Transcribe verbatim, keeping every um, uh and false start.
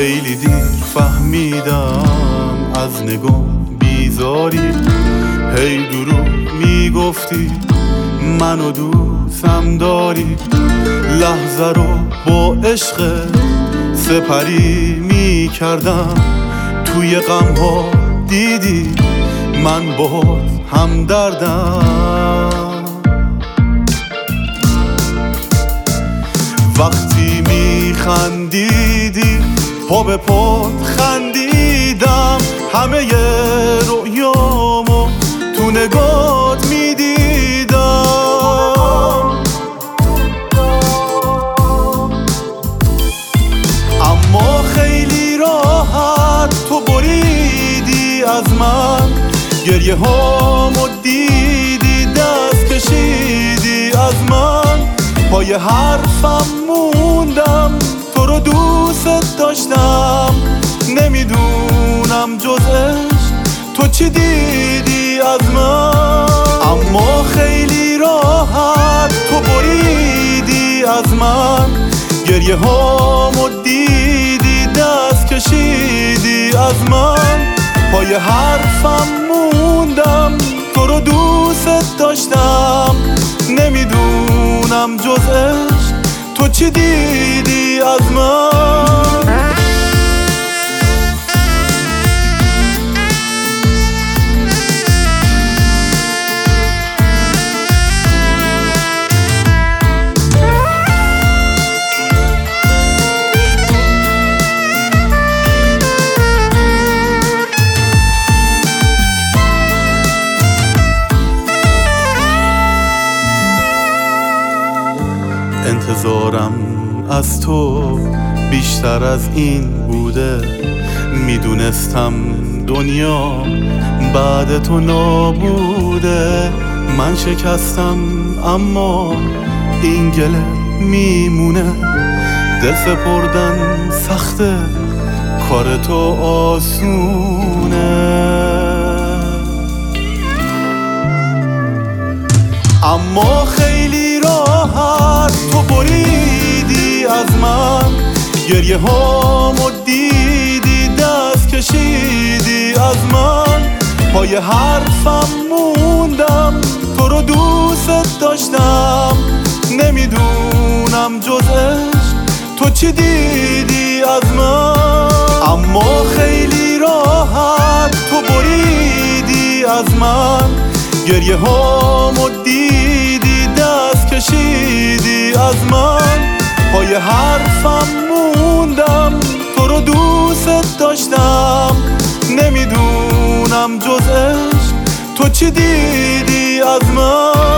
خیلی دیر فهمیدم از نگاه بیزاری، هی دروغ میگفتی منو دوستم داری، لحظه رو با عشق سپری میکردم، توی غم ها دیدی من باهات همدردم. وقتی میخندیدی پا به پات خندیدم، همه ی رؤیامو تو نگات میدیدم. اما خیلی راحت تو بریدی از من، گریه هامو دیدی دست کشیدی از من، پای حرفم موندم تو رو دوست داشتم، نمیدونم جز عشق تو چی دیدی از من. اما خیلی راحت تو بریدی از من، گریه هامو دیدی دست کشیدی از من، پای حرفم موندم تو رو دوست داشتم، نمیدونم جز عشق تو چی دیدی از من. انتظارم از تو بیشتر از این بوده، میدونستم دنیا بعد تو نابوده. من شکستم اما این گله میمونه، دل سپردن سخته کار تو آسونه. اما خیلی راحت تو بریدی از من، گریه هامو دیدی دست کشیدی از من، پای حرفم موندم تو رو دوست داشتم، نمیدونم جز عشق تو چی دیدی از من. اما خیلی راحت تو بریدی از من، گریه هامو دیدی دست کشیدی از من، پای حرفم موندم تو رو دوست داشتم، نمیدونم جز عشق تو چی دیدی از من.